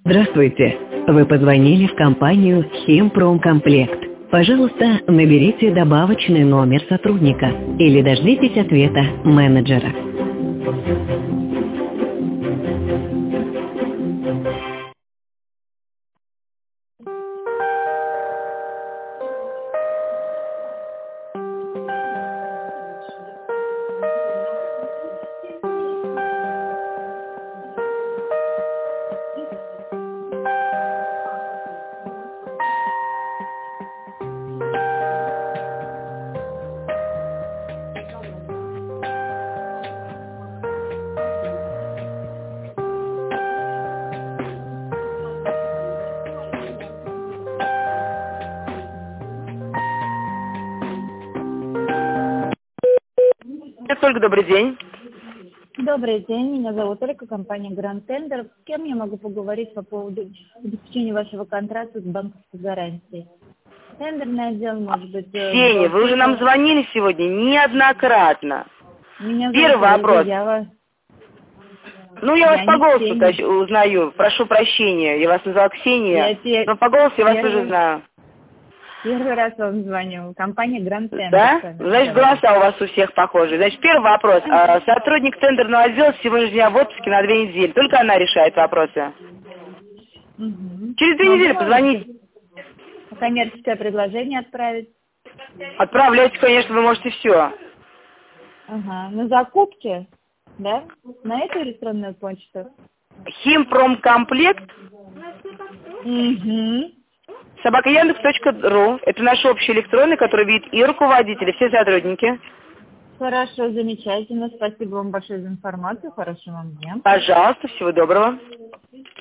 Здравствуйте. Вы позвонили в компанию «Химпромкомплект». Пожалуйста, наберите добавочный номер сотрудника или дождитесь ответа менеджера. Ольга, добрый день. Добрый день, меня зовут Ольга, компания Grand Tender. С кем я могу поговорить по поводу обеспечения вашего контракта с банковской гарантией? Тендерный отдел, может быть... Ксения, вы уже нам звонили сегодня неоднократно. Меня Первый вопрос. Я я вас по голосу узнаю. Прошу прощения, я вас назвала Ксения, но по голосу я вас уже знаю. Первый раз вам звоню. Компания Grand Tender. Да? Значит, голоса у вас у всех похожи. Значит, первый вопрос. Сотрудник тендерного отдела с сегодняшнего дня в отпуске на 2 недели. Только она решает вопросы. Через 2 недели позвоните. Коммерческое предложение отправить? Отправляйте, конечно, вы можете все. Ага. На закупки? Да? На эту электронную почту? Химпромкомплект. @yandex.ru. Это наш общий электронный, который видит и руководители, все сотрудники. Хорошо, замечательно. Спасибо вам большое за информацию. Хорошего вам дня. Пожалуйста, всего доброго.